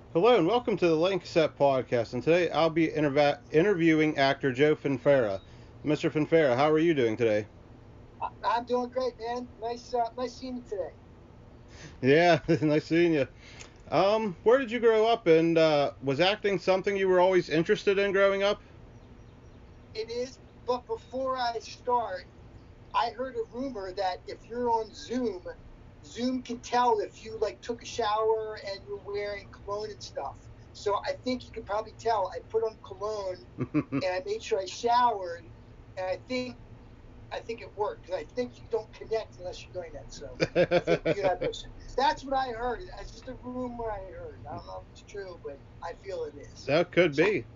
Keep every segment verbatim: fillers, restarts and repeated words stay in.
Hello and welcome to the Link Set Podcast. And today I'll be interva- interviewing actor Joe Finfera. Mister Finfera, how are you doing today? I- I'm doing great, man. Nice, uh, nice seeing you today. Yeah, nice seeing you. Um, where did you grow up, and uh, was acting something you were always interested in growing up? It is, but before I start, I heard a rumor that if you're on Zoom, Zoom can tell if you like took a shower and you're wearing cologne and stuff. So I think you could probably tell. I put on cologne and I made sure I showered, and I think I think it worked because I think you don't connect unless you're doing that. So I think you're that person. That's what I heard. It's just a rumor I heard. I don't know if it's true, but I feel it is. That could So be.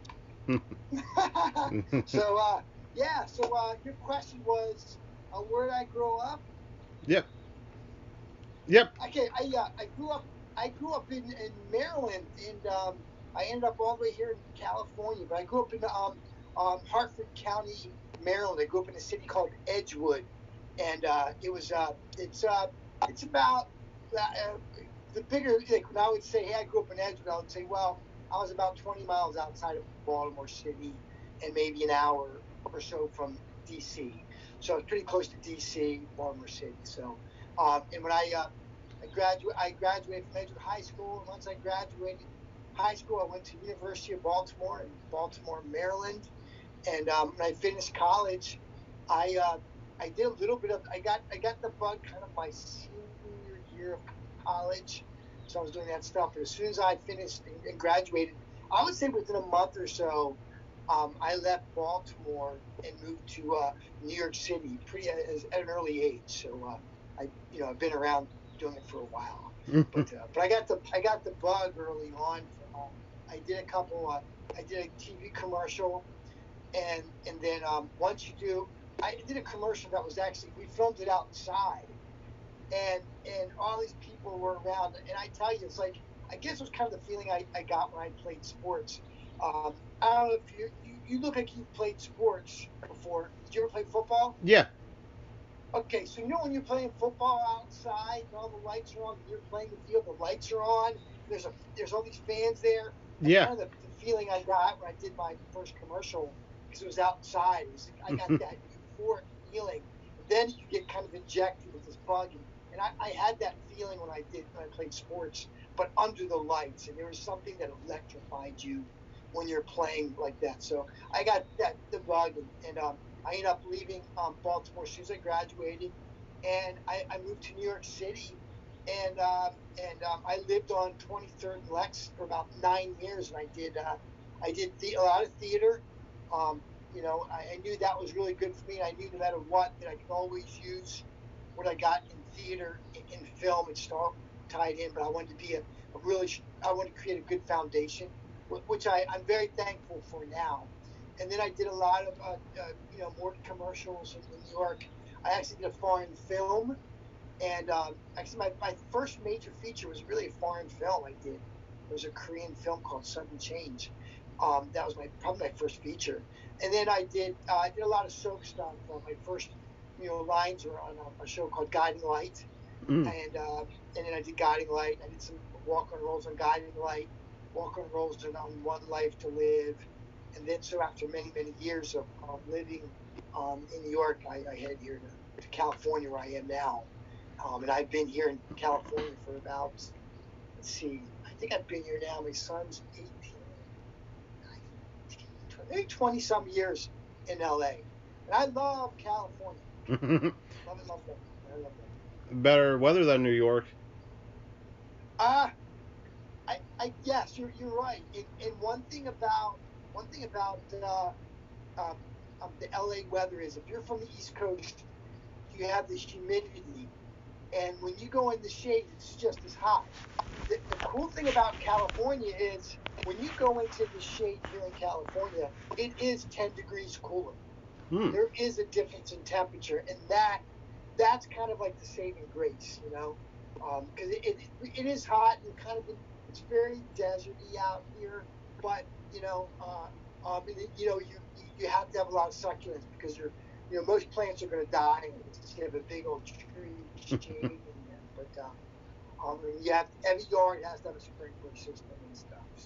so uh, yeah. So uh, your question was, uh, where did I grow up? Yep. Yep. Okay, I uh, I grew up I grew up in, in Maryland, and um, I ended up all the way here in California. But I grew up in um, um, Hartford County, Maryland. I grew up in a city called Edgewood, and uh, it was uh, it's uh, it's about uh, the bigger, like when I would say, hey, I grew up in Edgewood, I would say, well, I was about twenty miles outside of Baltimore City, and maybe an hour or so from D C. So I was pretty close to D C, Baltimore City. So um, and when I uh, I graduated. I graduated from Edgewood High School, and once I graduated high school, I went to University of Baltimore in Baltimore, Maryland. And um, when I finished college, I uh, I did a little bit of. I got I got the bug kind of my senior year of college, so I was doing that stuff. But as soon as I finished and, and graduated, I would say within a month or so, um, I left Baltimore and moved to uh, New York City pretty as, at an early age. So uh, I you know I've been around doing it for a while, but uh, but I got the I got the bug early on. Uh, I did a couple. Uh, I did a T V commercial, and and then um, once you do, I did a commercial that was actually we filmed it outside, and and all these people were around, and I tell you, it's like I guess it was kind of the feeling I, I got when I played sports. Um, I don't know if you, you you look like you've played sports before. Did you ever play football? Yeah. Okay, so you know when you're playing football outside and all the lights are on, and you're playing the field, the lights are on. There's a there's all these fans there. That's Yeah. kind of the, the feeling I got when I did my first commercial because it was outside. It was I got that euphoric feeling, and then you get kind of injected with this bug, and, and I, I had that feeling when I did when I played sports, but under the lights, and there was something that electrified you when you're playing like that. So I got that the bug, and, and um, I ended up leaving um, Baltimore as soon as I graduated, and I, I moved to New York City, and um, and um, I lived on twenty-third and Lex for about nine years, and I did uh, I did the, a lot of theater. Um, you know, I, I knew that was really good for me. I knew no matter what that I could always use what I got in theater in, in film and start tied in. But I wanted to be a, a really I wanted to create a good foundation, which I, I'm very thankful for now. And then I did a lot of uh, uh, you know more commercials in, in New York. I actually did a foreign film, and um, actually my, my first major feature was really a foreign film I did. It was a Korean film called Sudden Change. Um, that was my probably my first feature. And then I did uh, I did a lot of soap stuff. Uh, my first you know lines were on a, a show called Guiding Light, Mm. and uh, and then I did Guiding Light. I did some walk on rolls on Guiding Light, walk on rolls on, on One Life to Live, and then so after many many years of, of living um, in New York, I, I headed here to, to California where I am now, um, and I've been here in California for about let's see, I think I've been here now. My son's eighteen, nineteen, twenty, maybe twenty some years in L A, and I love California. Love it, love it, love it. I love it. Better weather than New York. Ah, uh, I, I yes, you're you're right. And, and one thing about one thing about uh, um, um, the L A weather is if you're from the East Coast, you have this humidity, and when you go in the shade, it's just as hot. The, the cool thing about California is when you go into the shade here in California, it is ten degrees cooler. Hmm. There is a difference in temperature, and that that's kind of like the saving grace, you know, because um, it, it it is hot and kind of it's very deserty out here, but you know, uh, um, you know, you you have to have a lot of succulents because you're you know most plants are going to die unless you have a big old tree shading them. But uh, Um, and you have every yard has to have a sprinkler system and stuff. So,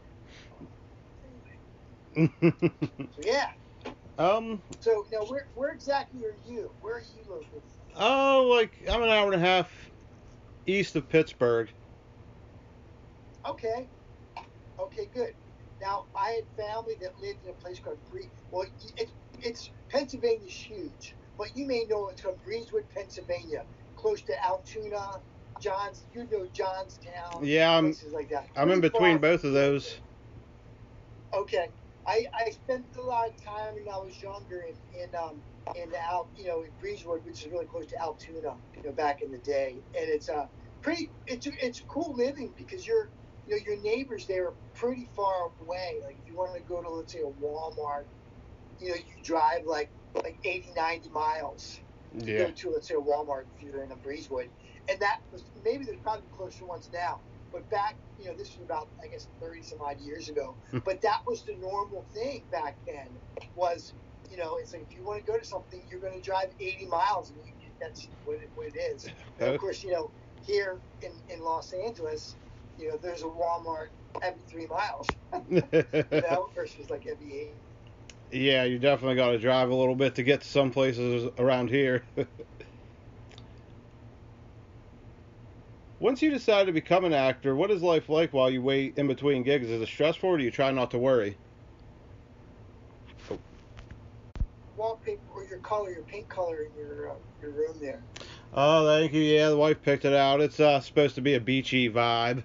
um, anyway. So yeah. Um. So now, where where exactly are you? Where are you located? Oh, like I'm an hour and a half east of Pittsburgh. Okay. Okay, good. Now, I had family that lived in a place called Bree. Well, it's it's Pennsylvania's huge, but you may know it's called Breezewood, Pennsylvania, close to Altoona, Johns. You know Johnstown, Yeah, I'm places like that. I'm in Pretty between far from both of New York. those. Okay, I I spent a lot of time when I was younger in in um in Al you know in Breezewood, which is really close to Altoona, you know, back in the day, and it's uh pretty it's it's cool living because you're you know your neighbors there are pretty far away. Like if you want to go to, let's say, a Walmart, you know, you drive like like eighty, ninety miles to Yeah. go to, let's say, a Walmart if you're in a Breezewood, and that was maybe there's probably closer ones now. But back, you know, this was about, I guess, thirty some odd years ago. But that was the normal thing back then. Was, you know, it's like if you want to go to something, you're going to drive eighty miles, and you, that's what it, what it is. And of course, you know, here in, in Los Angeles, you know, there's a Walmart every three miles, you know, versus like every eight. Yeah, you definitely got to drive a little bit to get to some places around here. Once you decide to become an actor, what is life like while you wait in between gigs? Is it stressful, or do you try not to worry? Wallpaper or your color, your paint color in your uh, your room there. Oh, thank you. Yeah, the wife picked it out. It's uh, supposed to be a beachy vibe.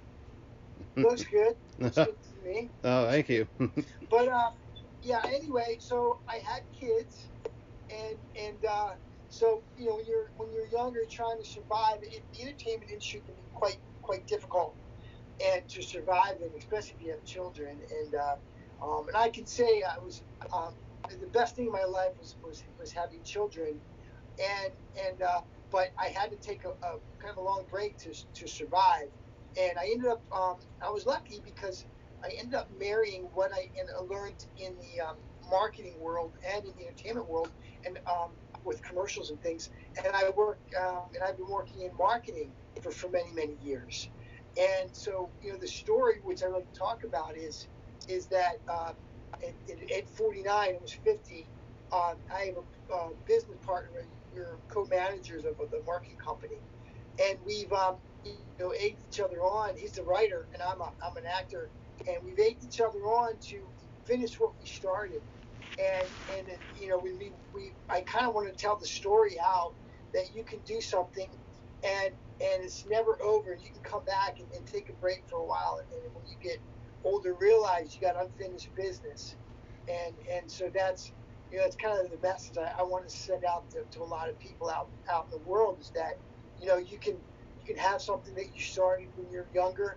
Looks good. Looks good to me. Oh, Looks thank good. you. But uh, yeah. Anyway, so I had kids, and and uh, so you know when you're when you're younger, trying to survive, it, the entertainment industry can be quite quite difficult, and to survive in, especially if you have children. And uh, um, and I can say I was um, the best thing in my life was was was having children, and and uh, but I had to take a, a kind of a long break to to survive, and I ended up um, I was lucky because I ended up marrying what I learned in the um, marketing world and in the entertainment world, and um, with commercials and things. And I work um, and I've been working in marketing for for many many years. And so you know the story which I like to talk about is is that uh, at, at forty-nine, it was fifty. Um, I have a uh, business partner. We're co-managers of, of the marketing company, and we've um, you know egged each other on. He's the writer, and I'm a, I'm an actor, and we've egged each other on to finish what we started. And and it, you know we we, we I kind of want to tell the story how that you can do something, and and it's never over. You can come back and, and take a break for a while, and, and when you get older, realize you got unfinished business, and and so that's you know, it's kind of the message I, I want to send out to, to a lot of people out out in the world is that, you know, you can you can have something that you started when you're younger,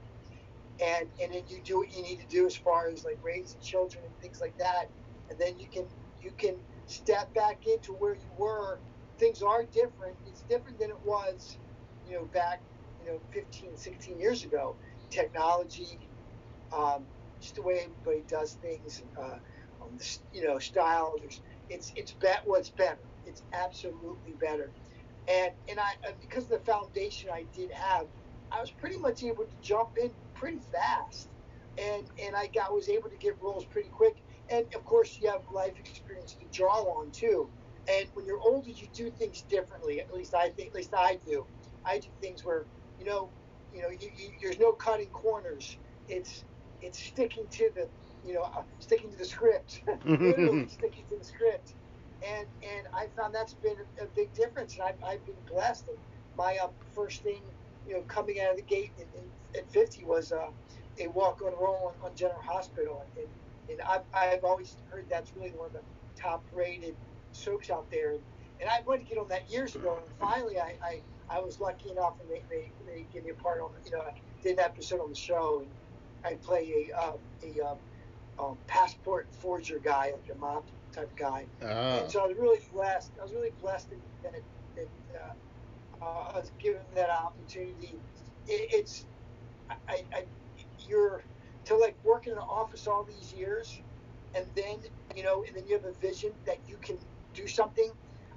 and and then you do what you need to do as far as like raising children and things like that, and then you can you can step back into where you were. Things are different. It's different than it was, you know, back, you know, fifteen, sixteen years ago. Technology, um, just the way everybody does things, uh, um, you know, style. There's, it's it's bet what's better. It's absolutely better, and and I because of the foundation I did have, I was pretty much able to jump in pretty fast, and and I got was able to get roles pretty quick, and of course you have life experience to draw on too. And when you're older, you do things differently. At least I think. At least I do. I do things where you know, you know, you, you, there's no cutting corners. It's it's sticking to the you know uh, sticking to the script, literally sticking to the script, and and I found that's been a, a big difference, and I've, I've been blessed. And my uh, first thing, you know, coming out of the gate in, in, at fifty was uh, a walk on role on, on General Hospital, and and I've, I've always heard that's really one of the top rated soaps out there, and, and I wanted to get on that years ago, and finally I, I, I was lucky enough, and they, they, they gave me a part on, you know, I did an episode on the show, and I play a uh, a um, um, passport forger guy, like a mob type of guy, Ah. and so I was really blessed. I was really blessed that that, that uh, uh, I was given that opportunity. It, it's I, I you're to like work in an office all these years, and then you know, and then you have a vision that you can do something.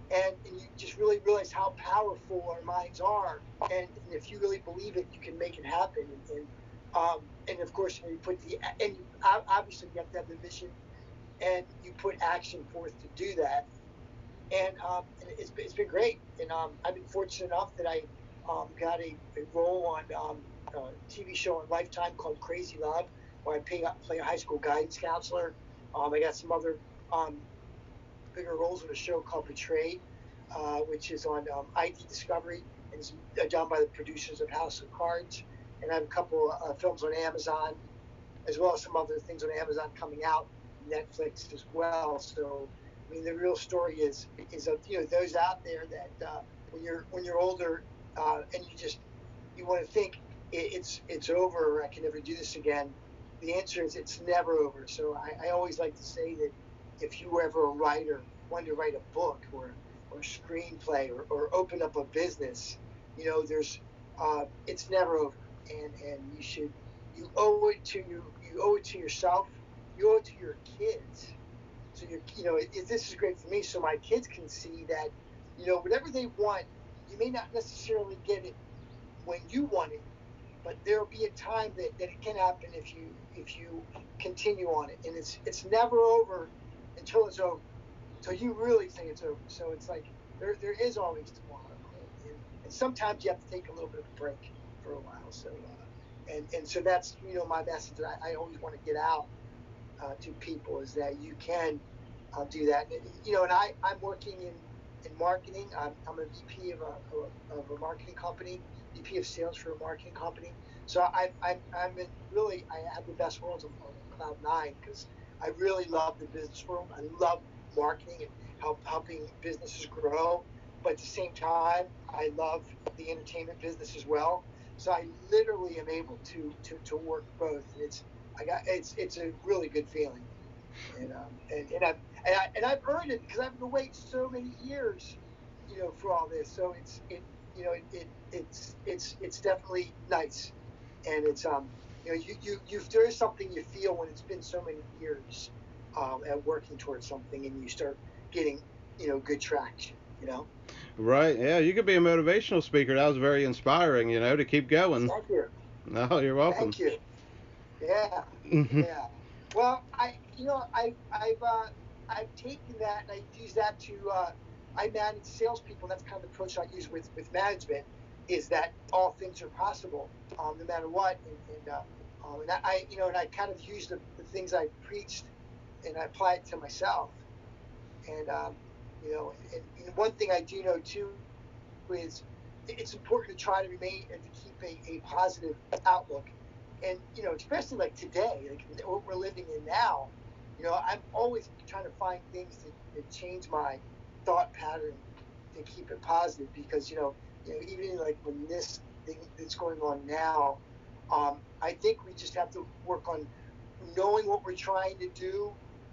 and, and you just really realize how powerful our minds are, and, and if you really believe it, you can make it happen. And, and um, and of course, you know, you put the and you, obviously you have to have the vision, and you put action forth to do that. And, um, and it's, it's been great. And um, I've been fortunate enough that I um, got a, a role on um, a T V show on Lifetime called Crazy Love, where I play, play a high school guidance counselor. Um, I got some other um, bigger roles in a show called Betrayed, uh, which is on um, I D Discovery and is done by the producers of House of Cards. And I have a couple of uh, films on Amazon, as well as some other things on Amazon coming out, Netflix as well. So, I mean, the real story is is of, you know, those out there that uh, when you're when you're older uh, and you just you want to think it, it's it's over, or I can never do this again. The answer is it's never over. So I, I always like to say that if you were ever a writer, wanted to write a book or or screenplay or, or open up a business, you know, there's uh, it's never over, and and you should you owe it to you you owe it to yourself, you owe it to your kids. So you you know it, it, this is great for me, so my kids can see that, you know, whatever they want, you may not necessarily get it when you want it, but there'll be a time that, that it can happen if you if you continue on it, and it's it's never over until it's over. So you really think it's over. So it's like there there is always tomorrow, and, and, and sometimes you have to take a little bit of a break for a while. So uh, and and so that's, you know, my message that I, I always want to get out uh, to people is that you can uh, do that. And, you know, and I I'm working in in marketing. I'm, I'm a V P of a of a marketing company, V P of sales for a marketing company. So I I'm I'm in really I have the best worlds on, on cloud nine, because I really love the business world. I love marketing and help helping businesses grow. But at the same time, I love the entertainment business as well. So I literally am able to to, to work both. And it's I got it's it's a really good feeling. And um and, and I've and, I, and I've earned it because I've been waiting so many years, you know, for all this. So it's it you know it, it it's it's it's definitely nice, and it's um you know you you you there is something you feel when it's been so many years um at working towards something, and you start getting, you know, good traction, you know. Right. Yeah, you could be a motivational speaker. That was very inspiring, you know, to keep going. Thank you. No, you're welcome. Thank you. Yeah. Hmm. Yeah. Well, I, you know, I, I've, uh, I've taken that and I use that to, uh, I manage salespeople. That's kind of the approach I use with, with management, is that all things are possible, um, no matter what. And, and, uh, um, and I, you know, and I kind of use the, the things I preached and I apply it to myself. And, um, you know, and, and one thing I do know too is it's important to try to remain and to keep a, a positive outlook. And, you know, especially like today, like what we're living in now, you know, I'm always trying to find things to, to change my thought pattern to keep it positive, because, you know, you know, even like when this thing that's going on now, um, I think we just have to work on knowing what we're trying to do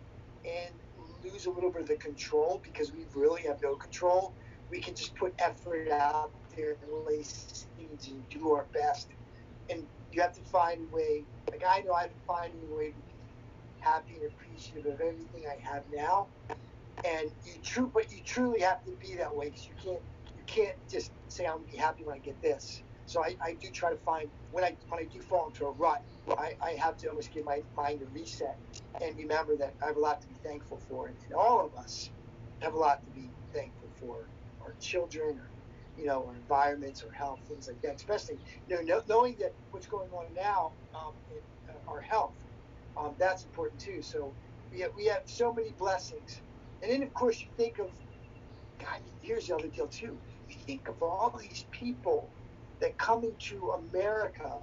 and lose a little bit of the control, because we really have no control. We can just put effort out there and lay seeds and do our best. And you have to find a way. Like I know I'm finding a way to be happy and appreciative of everything I have now. And you true, but you truly have to be that way, because you can't you can't just say I'm gonna be happy when I get this. So I, I do try to find when I when I do fall into a rut, I, I have to almost give my mind a reset and remember that I have a lot to be thankful for, and, and all of us have a lot to be thankful for. Our children, or, you know, our environments, our health, things like that. Especially, you know, knowing that what's going on now um, in uh, our health, um, that's important too. So we have, we have so many blessings. And then, of course, you think of, God, here's the other deal, too. You think of all these people that come into America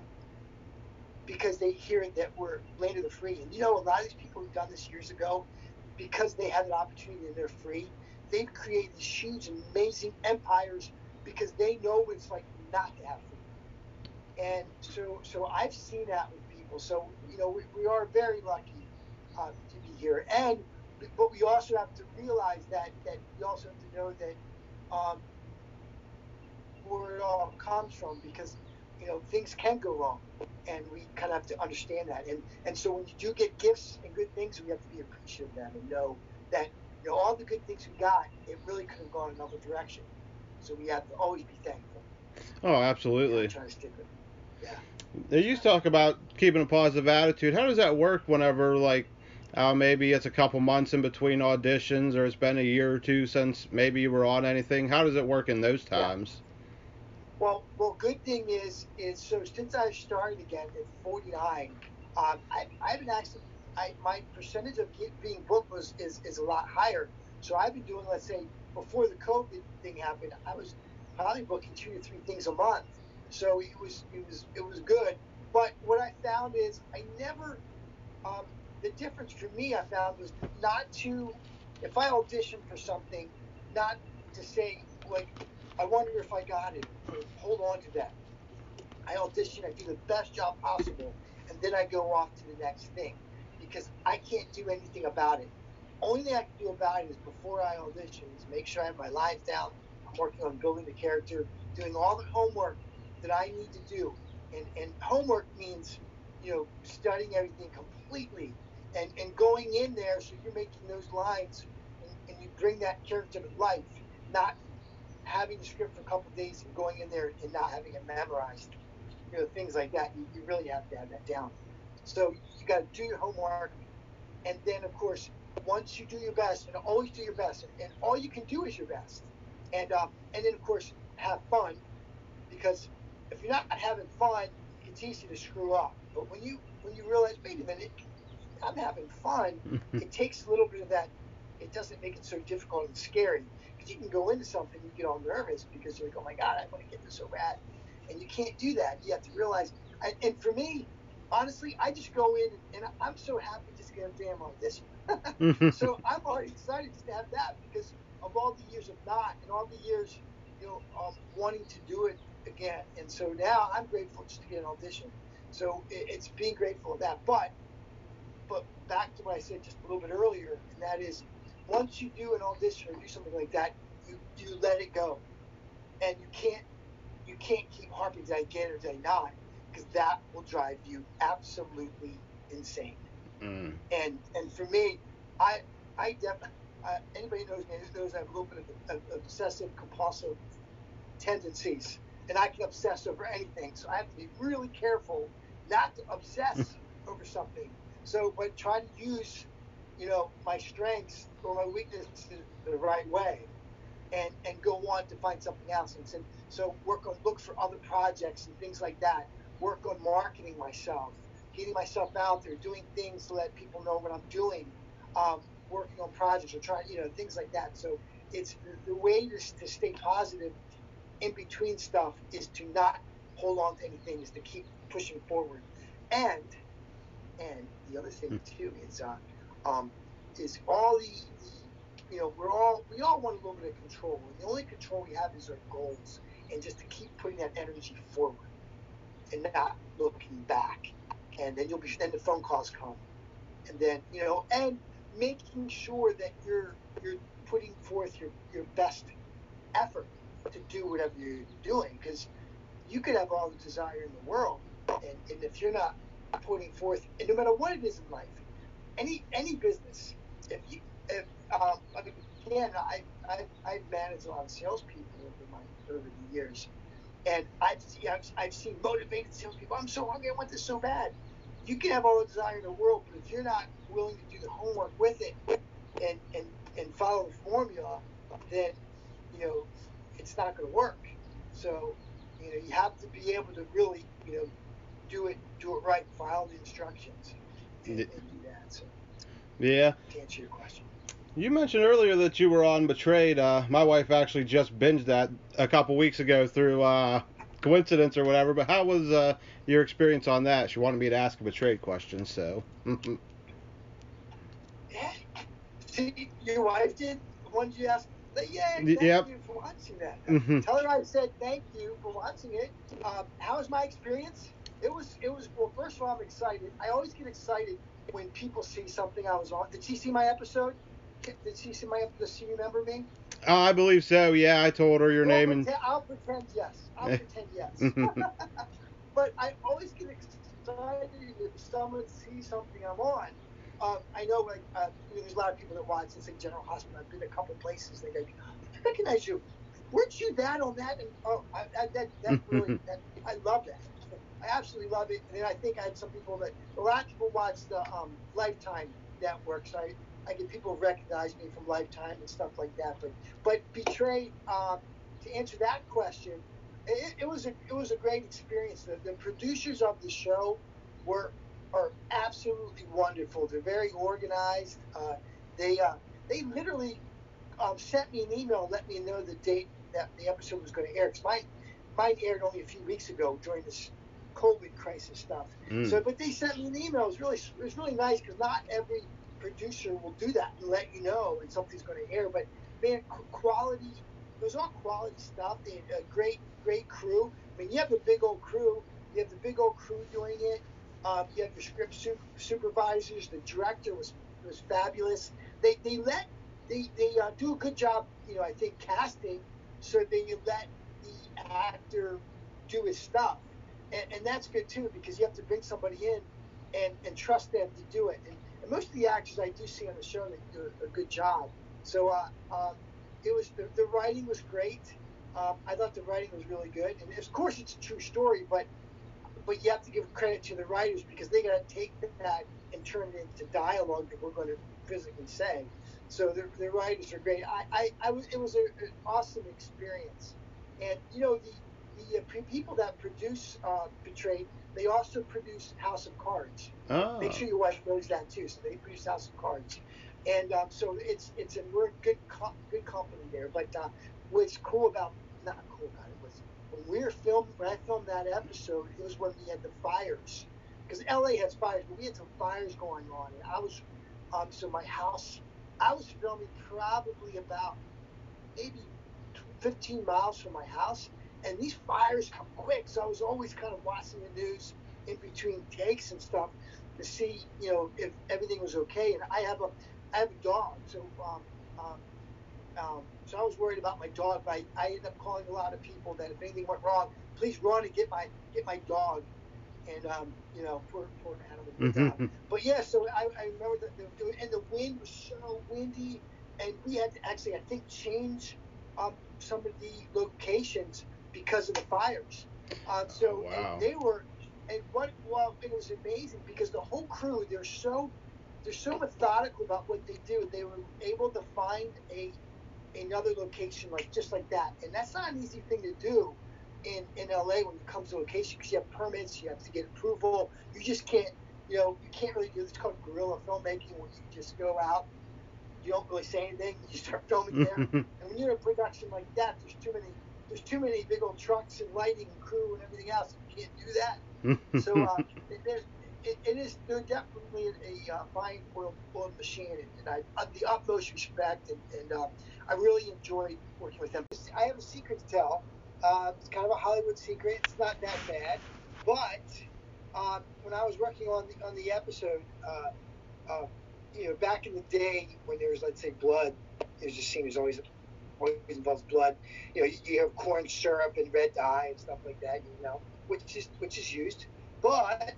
because they hear that we're land of the free. And, you know, a lot of these people who've done this years ago, because they had an opportunity and they're free, they've created these huge, amazing empires because they know what it's like not to have freedom. And so, so I've seen that with people. So, you know, we, we are very lucky uh, to be here. And but we also have to realize that that we also have to know that um, where it all comes from, because, you know, things can go wrong, and we kind of have to understand that. And and so when you do get gifts and good things, we have to be appreciative of them and know that You know, all the good things we got, it really could have gone another direction. So we have to always be thankful. Oh, You know, absolutely. try to stick with it. Yeah. Now, you talk about keeping a positive attitude. How does that work whenever, like, uh, maybe it's a couple months in between auditions, or it's been a year or two since maybe you were on anything? How does it work in those Yeah. times? Well, well, good thing is, is so since I started again at forty-nine, um, I, I haven't actually, I my percentage of get, being booked was is, is a lot higher. So I've been doing, let's say, before the COVID thing happened, I was probably booking two to three things a month. So it was it was it was good. But what I found is I never, um, the difference for me I found was not to, if I audition for something, not to say like, I wonder if I got it, or hold on to that. I audition, I do the best job possible, and then I go off to the next thing because I can't do anything about it. Only thing I can do about it is before I audition is make sure I have my lines down. I'm working on building the character, doing all the homework that I need to do. And and homework means, you know, studying everything completely and, and going in there so you're making those lines and, and you bring that character to life, not having the script for a couple of days and going in there and not having it memorized, you know, things like that. You, you really have to have that down. So you got to do your homework, and then of course, once you do your best, and always do your best, and, and all you can do is your best, and um, and then of course have fun, because if you're not having fun, it's easy to screw up. But when you when you realize, wait a minute, I'm having fun, it takes a little bit of that. It doesn't make it so difficult and scary, because you can go into something, you get all nervous because you're like, oh my god, I want to get this so bad, and you can't do that. You have to realize. I, and for me, honestly, I just go in and, and I'm so happy just to get a damn audition. So I'm already excited just to have that, because of all the years of not, and all the years, you know, um, wanting to do it again. And so now I'm grateful just to get an audition. So it, it's being grateful of that. But but back to what I said just a little bit earlier, and that is, once you do an audition or do something like that, you you let it go, and you can't you can't keep harping, did I get it or did I not, because that will drive you absolutely insane. Mm. And and for me, I I definitely, uh, anybody knows me knows I have a little bit of, of obsessive compulsive tendencies, and I can obsess over anything. So I have to be really careful not to obsess over something. So, but try to use, you know, my strengths or my weaknesses the right way, and and go on to find something else. And so, so work on look for other projects and things like that. Work on marketing myself, getting myself out there, doing things to let people know what I'm doing. Um, working on projects or trying, you know, things like that. So it's the, the way to, to stay positive in between stuff is to not hold on to anything, is to keep pushing forward. And and the other thing too is uh um is all the, the you know, we're all we all want a little bit of control, and the only control we have is our goals, and just to keep putting that energy forward and not looking back. And then you'll be then the phone calls come, and then, you know, and making sure that you're you're putting forth your your best effort to do whatever you're doing, because you could have all the desire in the world, and, and if you're not putting forth, and no matter what it is in life, any any business, if you if um again, I I I've managed a lot of salespeople over my over the years, and I've I've, I've seen motivated salespeople. I'm so hungry, I want this so bad. You can have all the desire in the world, but if you're not willing to do the homework with it, and and and follow the formula, then, you know, it's not going to work. So, you know, you have to be able to really, you know, do it do it right, follow the instructions, and, and do that. So, Yeah. to answer your question. You mentioned earlier that you were on Betrayed. Uh, my wife actually just binged that a couple weeks ago through uh, coincidence or whatever. But how was uh, your experience on that? She wanted me to ask a Betrayed question, so. Yeah. See, your wife did. When you ask, yeah, thank Yep. you for watching that. Hmm. Tell her I said thank you for watching it. Um, how was my experience? It was, it was. Well, first of all, I'm excited. I always get excited when people see something I was on. Did she see my episode? Did she see my episode? Does she remember me? Oh, I believe so. Yeah, I told her your Well, name and. pretend, I'll pretend yes. I'll pretend yes. But I always get excited if someone sees something I'm on, um, I know like uh, you know, there's a lot of people that watch. It's like General Hospital. I've been a couple places. They go, I recognize you. Weren't you that on that? And oh, I, I, that that really that I love that. I absolutely love it. And then I think I had some people that a lot of people watch the um, Lifetime network. So I, I get people who recognize me from Lifetime and stuff like that. But but Betrayed. Um, to answer that question, it, it was a it was a great experience. The, the producers of the show were are absolutely wonderful. They're very organized. Uh, they uh, they literally um, sent me an email, let me know the date that the episode was going to air. Because mine mine aired only a few weeks ago during this COVID crisis stuff. Mm. So, but they sent me an email. It was really it was really nice because not every producer will do that and let you know when something's going to air. But man, quality. It was all quality stuff. They had a great great crew. I mean, you have the big old crew. You have the big old crew doing it. Um, you have your script su- supervisors. The director was was fabulous. They they let they they uh, do a good job. You know, I think casting, so they let the actor do his stuff, and, and that's good too because you have to bring somebody in and, and trust them to do it. And, and most of the actors I do see on the show, they do a, a good job. So uh, um, it was the, the writing was great. Um, I thought the writing was really good, and of course it's a true story, but but you have to give credit to the writers because they got to take that and turn it into dialogue that we're going to physically say. So the, the writers are great. I, I, I was, it was a, an awesome experience. And, you know, the, the uh, people that produce uh, Betrayed, they also produce House of Cards. Oh. Make sure your wife knows that too. So they produce House of Cards. And um, so it's, it's a, we're in good, co- good company there. But uh, what's cool about, not cool about it, was when we were filming, when I filmed that episode, it was when we had the fires. Because L A has fires, but we had some fires going on. And I was, um, so my house, I was filming probably about maybe fifteen miles from my house. And these fires come quick. So I was always kind of watching the news in between takes and stuff to see, you know, if everything was okay. And I have a, I have a dog. So, um, um, Um, so I was worried about my dog, but I, I ended up calling a lot of people that if anything went wrong, please run and get my get my dog. And um, you know, poor poor animal. But, uh, but yeah, so I, I remember that the, and the wind was so windy, and we had to actually I think change um, some of the locations because of the fires. Um, so Oh, wow. and they were, and what well, it was amazing because the whole crew they're so they're so methodical about what they do. They were able to find a another location like just like that, and that's not an easy thing to do in in L A when it comes to location because you have permits, you have to get approval. You just can't, you know, you can't really do. It's called guerrilla filmmaking, where you just go out, you don't really say anything, you start filming there. And when you're in a production like that, there's too many there's too many big old trucks and lighting and crew and everything else. You can't do that. So uh, there's it, it is they're definitely a, a uh, fine oiled, oiled machine, and, and I uh, the utmost respect, and, and uh, I really enjoyed working with them. I have a secret to tell. Uh, it's kind of a Hollywood secret. It's not that bad, but um, when I was working on the on the episode, uh, uh, you know, back in the day when there was, let's say, blood, there's a scene. There's always always involves blood. You know, you, you have corn syrup and red dye and stuff like that. You know, which is which is used, but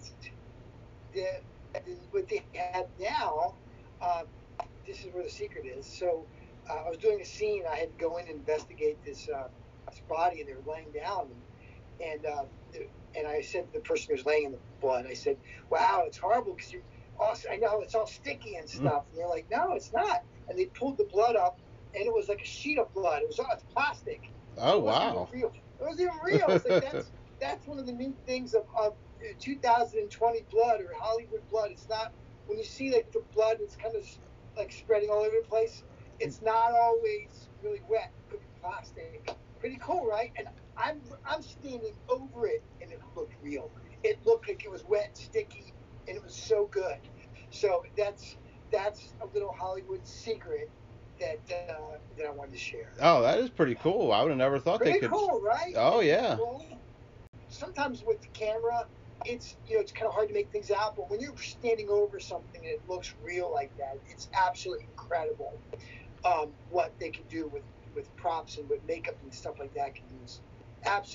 the, the what they have now, uh, this is where the secret is. So uh, I was doing a scene. I had to go in and investigate this uh, this body, and they were laying down, and and, uh, the, and I said to the person who was laying in the blood, I said, "Wow, it's horrible because you're all, I know it's all sticky and stuff." And they're like, "No, it's not." And they pulled the blood up, and it was like a sheet of blood. It was it's plastic. Oh, It wasn't wow. even real. It wasn't even real. It's like that's that's one of the new things of, of two thousand twenty blood or Hollywood blood. It's not when you see like the blood, it's kind of like spreading all over the place. It's not always really wet. It could be plastic. Pretty cool, right? And I'm I'm standing over it, and it looked real. It looked like it was wet, sticky, and it was so good. So that's that's a little Hollywood secret that uh, that I wanted to share. Oh, that is pretty cool. I would have never thought they Pretty could. cool, right? Oh, yeah. Well, sometimes with the camera, it's you know it's kind of hard to make things out, but when you're standing over something and it looks real like that, it's absolutely incredible um, what they can do with with props and with makeup and stuff like that can use.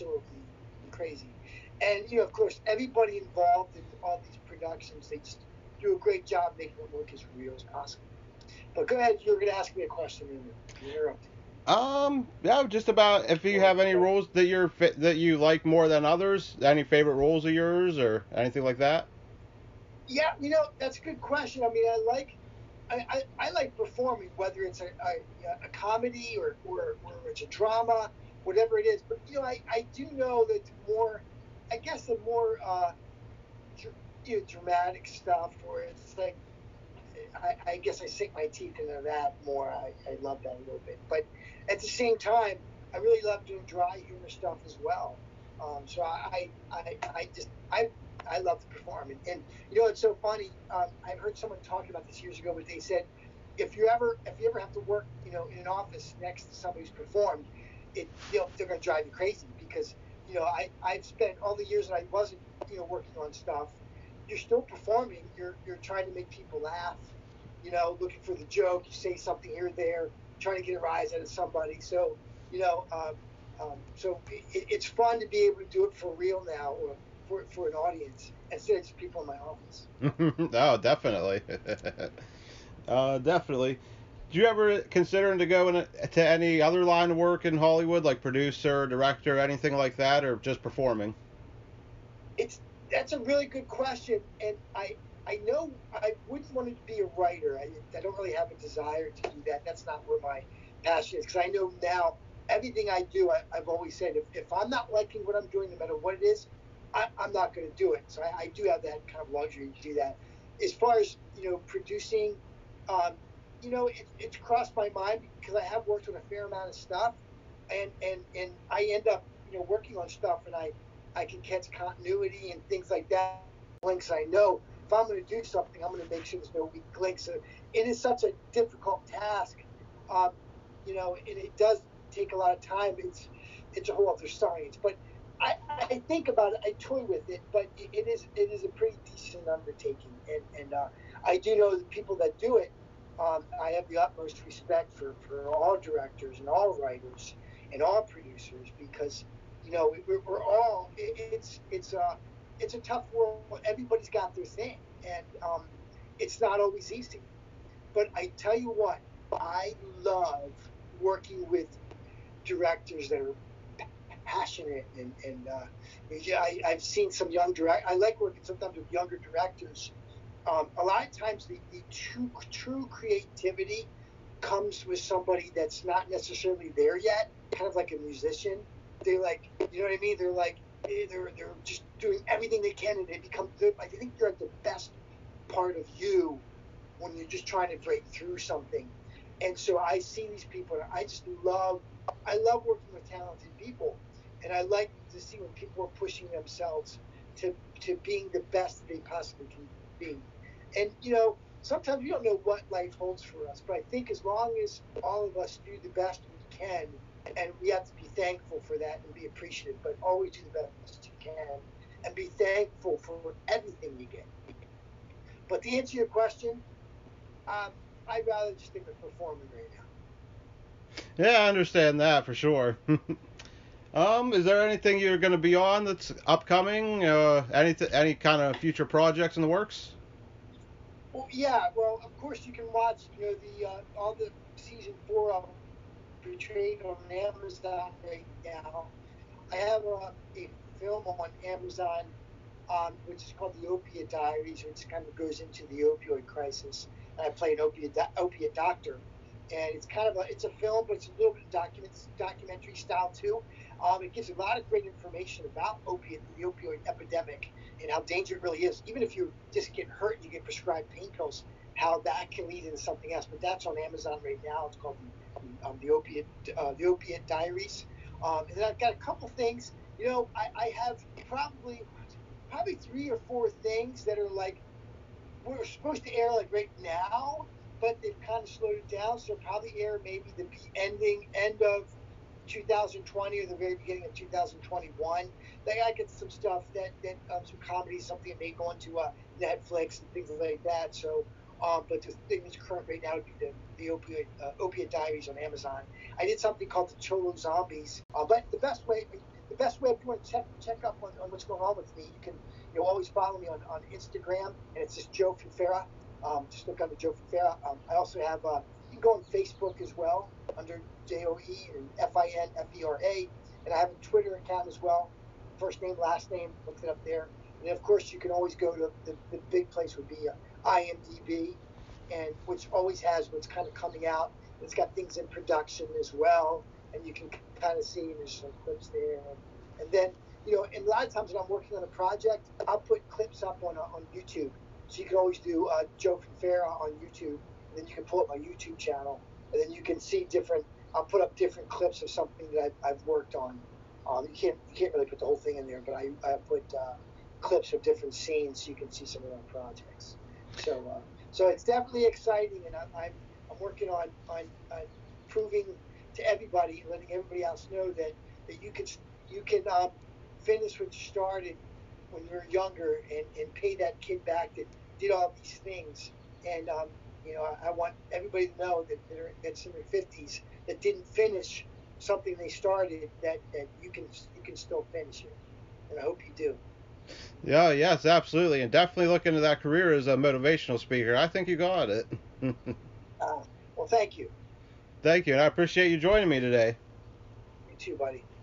Absolutely crazy. And you know, of course, everybody involved in all these productions, they just do a great job making it look as real as possible. But go ahead, you're going to ask me a question. You interrupted. Um, yeah, just about if you have any roles that you're fi- that you like more than others. Any favorite roles of yours or anything like that? Yeah, you know, that's a good question. I mean, I like, I, I, I like performing, whether it's a, a, a comedy or, or, or it's a drama, whatever it is. But, you know, I, I do know that the more, I guess the more, uh, dr- you know, dramatic stuff where it's like, I, I guess I sink my teeth into that more. I, I love that a little bit. But at the same time, I really love doing dry humor stuff as well. Um, so I, I, I just, I, I love to perform. And, and you know, it's so funny. Um, I've heard someone talking about this years ago, but they said, if you ever, if you ever have to work, you know, in an office next to somebody who's performed, it, you know, they're going to drive you crazy because, you know, I, I've spent all the years that I wasn't, you know, working on stuff. You're still performing. You're, you're trying to make people laugh. You know, looking for the joke. You say something here or there, trying to get a rise out of somebody. So, you know, um, um, so it, it's fun to be able to do it for real now, or for for an audience instead of just people in my office. Oh, definitely. uh, definitely. Do you ever consider to go into any other line of work in Hollywood, like producer, director, anything like that, or just performing? It's That's a really good question, and I I know I wouldn't want to be a writer. I, I don't really have a desire to do that. That's not where my passion is, because I know now everything I do, I, I've always said, if, if I'm not liking what I'm doing, no matter what it is, I, I'm not going to do it. So I, I do have that kind of luxury to do that. As far as, you know, producing, um, you know, it, it's crossed my mind because I have worked on a fair amount of stuff, and, and, and I end up, you know, working on stuff, and I, I can catch continuity and things like that. Links I know if I'm going to do something, I'm going to make sure there's no weak links. So it is such a difficult task, um, you know, and it does take a lot of time. It's it's a whole other science, but I, I think about it. I toy with it, but it, it is it is a pretty decent undertaking, and and uh, I do know the people that do it. Um, I have the utmost respect for for all directors and all writers and all producers because you know we're, we're all it's it's a it's a tough world. Everybody's got their thing, and um, it's not always easy. But I tell you what, I love working with directors that are passionate and and uh, yeah, I, I've seen some young direct. I like working sometimes with younger directors. Um, a lot of times, the, the true true creativity comes with somebody that's not necessarily there yet, kind of like a musician. They like, you know what I mean? They're like, they're they're just doing everything they can, and they become. I think they're at the best part of you when you're just trying to break through something. And so I see these people, and I just love, I love working with talented people, and I like to see when people are pushing themselves to to being the best that they possibly can be. And you know, sometimes we don't know what life holds for us, but I think as long as all of us do the best we can, and we have to be thankful for that and be appreciative, but always do the best you can and be thankful for everything you get. But to answer your question, um, I'd rather just stick with performing right now. Yeah, I understand that for sure. Um, is there anything you're going to be on that's upcoming? Uh, any any kind of future projects in the works? Well, yeah. Well, of course you can watch, you know, the uh, all the season four of Betrayed on Amazon right now. I have a, a film on Amazon, um, which is called The Opiate Diaries, which kind of goes into the opioid crisis. And I play an opiate opiate doctor, and it's kind of a it's a film, but it's a little bit of document documentary style too. Um, it gives a lot of great information about opiate the opioid epidemic and how dangerous it really is. Even if you just get hurt and you get prescribed pain pills, how that can lead into something else. But that's on Amazon right now. It's called the um, the opiate uh, the opiate diaries. Um, and then I've got a couple things. You know, I, I have probably probably three or four things that are like we're supposed to air like right now, but they've kind of slowed it down. So probably air maybe the ending end of two thousand twenty or the very beginning of two thousand twenty-one. Like I get some stuff that that um, some comedy, something that may go into uh, Netflix and things like that. So. Um, but the thing that's current right now would be the, the opioid, uh, opiate diaries on Amazon. I did something called the Cholo Zombies. Uh, but the best way, the best way if you want to check check up on, on what's going on with me, you can you know always follow me on, on Instagram, and it's just Joe Finfera. Um, just look under Joe Finfera. Um, I also have uh, you can go on Facebook as well under J O E and F I N F E R A, and I have a Twitter account as well. First name, last name, look it up there. And of course, you can always go to the, the big place would be uh, IMDb, and which always has what's kind of coming out. It's got things in production as well, and you can kind of see there's some clips there. And, and then, you know, and a lot of times when I'm working on a project, I'll put clips up on on YouTube. So you can always do uh, Joe Finfera on YouTube, and then you can pull up my YouTube channel, and then you can see different. I'll put up different clips of something that I've, I've worked on. Um, you can't you can't really put the whole thing in there, but I I put uh, clips of different scenes so you can see some of my projects. So uh, so it's definitely exciting, and I'm I'm, I'm working on, on on proving to everybody, letting everybody else know that, that you can you can um, finish what you started when you were younger, and, and pay that kid back that did all these things. And um, you know, I, I want everybody to know that that are, that's in their fifties that didn't finish something they started, that, that you can you can still finish it, and I hope you do. Yeah, yes, absolutely, and definitely look into that career as a motivational speaker. I think you got it. Uh, well, thank you. Thank you, and I appreciate you joining me today. You too, buddy.